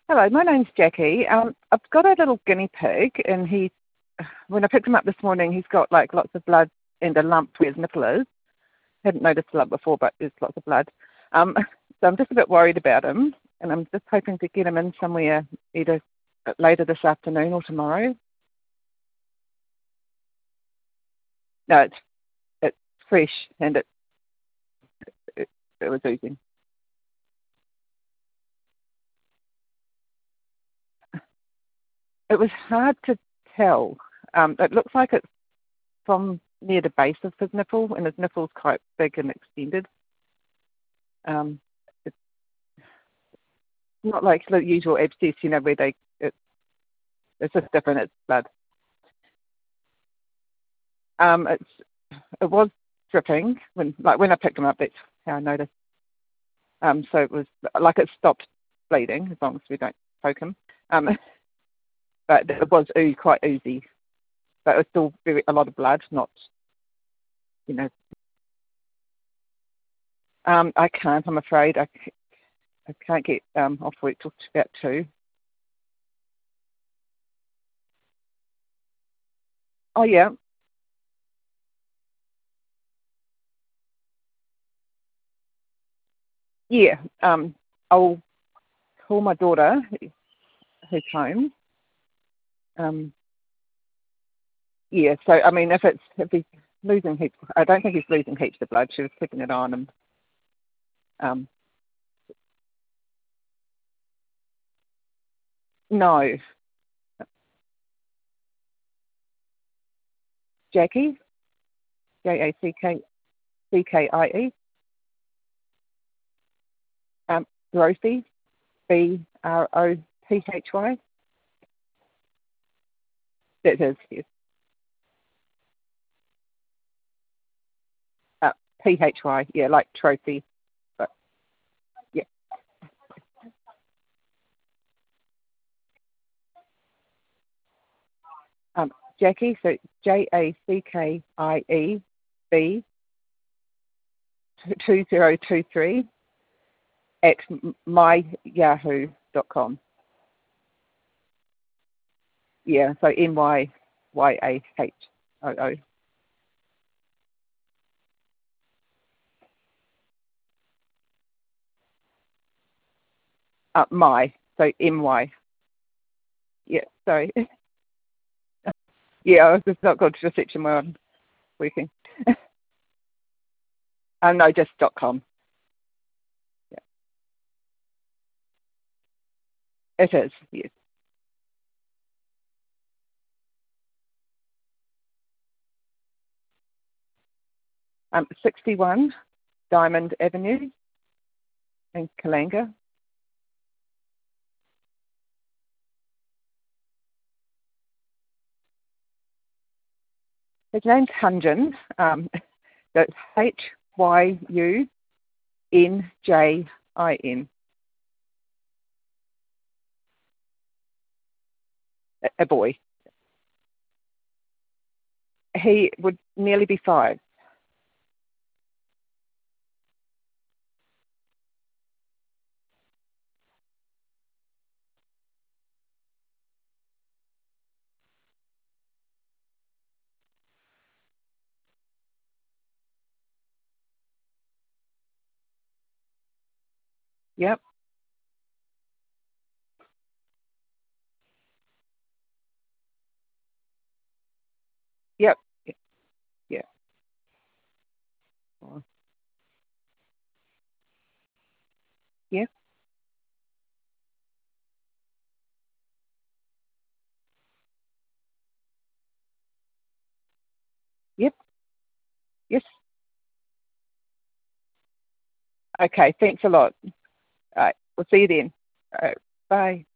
Hello, my name's Jackie. I've got a little guinea pig, and when I picked him up this morning, he's got like lots of blood and a lump where his nipple is. Hadn't noticed the lump before, but there's lots of blood. So I'm just a bit worried about him, and I'm just hoping to get him in somewhere either later this afternoon or tomorrow. No, it's fresh, and it, it was oozing. It was hard to tell. It looks like it's from near the base of his nipple, and his nipple's quite big and extended. Um, it's not like the usual abscess, where it's just different. It's blood. It was dripping when I picked him up. That's how I noticed. So it was like it stopped bleeding as long as we don't poke him. But it was quite oozy. But it was still a lot of blood, not you know. I can't. I'm afraid I can't get off work till about 2. Oh yeah, yeah. I'll call my daughter who's home. Um, yeah. So I mean, if he's losing heaps, I don't think he's losing heaps of blood. She was keeping it on, and um, no, Jackie, JACKCKIE, Brothy, BROTHY. That is yes. Uh, PHY, yeah, like trophy, but yeah. Jackie, so JACKIE B 2023 at myyahoo.com. Yeah, so MYYAHOO. So MY. Yeah, sorry. Yeah, it's not good reception where I'm working. No, just .com. Yeah, it is, yes. 61 Diamond Avenue in Kalanga. His name's Hunjin. That's HYUNJIN. A boy. He would nearly be 5. Yep, yep, yeah. Oh, yeah, yep, yes. Okay, thanks a lot. All right, we'll see you then. All right, bye.